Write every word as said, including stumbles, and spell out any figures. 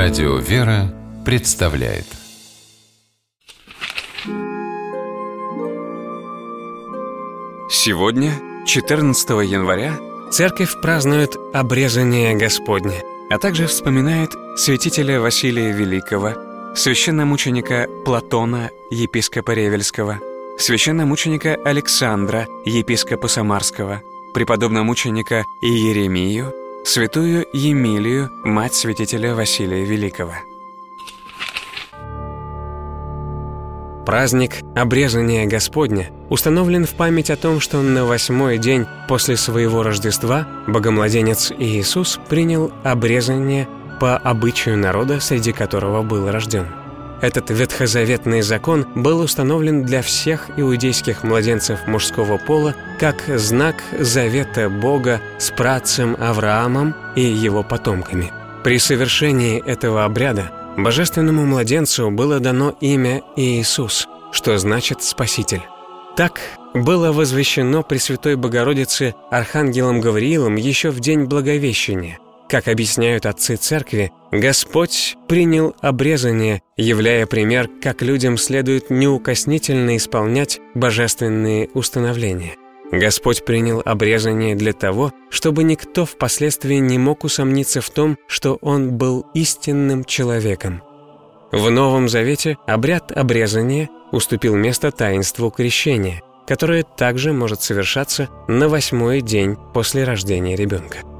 Радио «Вера» представляет. Сегодня, четырнадцатого января, Церковь празднует обрезание Господне, а также вспоминает святителя Василия Великого, священномученика Платона, епископа Ревельского, священномученика Александра, епископа Самарского, преподобномученика Иеремию, святую Емилию, мать святителя Василия Великого. Праздник обрезания Господня установлен в память о том, что на восьмой день после своего Рождества Богомладенец Иисус принял обрезание по обычаю народа, среди которого был рожден. Этот ветхозаветный закон был установлен для всех иудейских младенцев мужского пола как знак завета Бога с працем Авраамом и его потомками. При совершении этого обряда божественному младенцу было дано имя Иисус, что значит «Спаситель». Так было возвещено Пресвятой Богородице архангелом Гавриилом еще в день Благовещения. Как объясняют отцы Церкви, Господь принял обрезание, являя пример, как людям следует неукоснительно исполнять божественные установления. Господь принял обрезание для того, чтобы никто впоследствии не мог усомниться в том, что Он был истинным человеком. В Новом Завете обряд обрезания уступил место таинству крещения, которое также может совершаться на восьмой день после рождения ребенка.